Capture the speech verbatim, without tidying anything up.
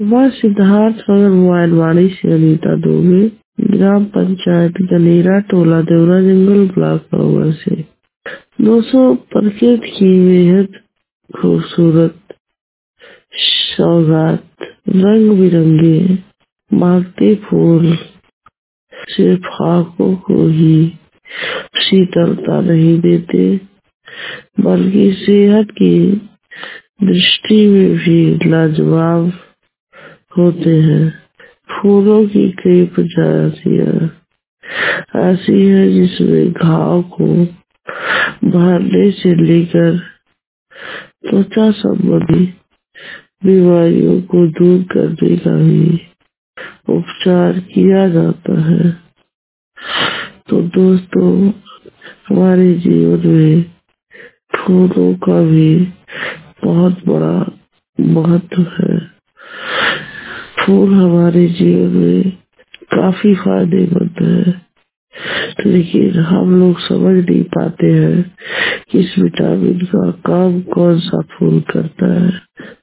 वह सिद्धार्थ नगर मोबाइल वाणी से अनीता दुबे, ग्राम पंचायत गनेरा, टोला देवरा जंगल, ब्लॉक नगर से। दोस्तों, प्रकृति की बेहद खूबसूरत सौगात, रंग बिरंगे महकते फूल सिर्फ आंखों को ही शीतलता नहीं देते, बल्कि सेहत की दृष्टि में भी लाजवाब होते हैं। फूलों की कई प्रजातियां ऐसी हैं जिसमें घाव को भरने से लेकर त्वचा संबंधी बीमारियों को दूर करने का भी उपचार किया जाता है। तो दोस्तों, हमारे जीवन में फूलों का भी बहुत बड़ा महत्व है। फूल हमारे जीवन में काफी फायदेमंद है, लेकिन हम लोग समझ नहीं पाते हैं कि इस विटामिन का काम कौन सा फूल करता है।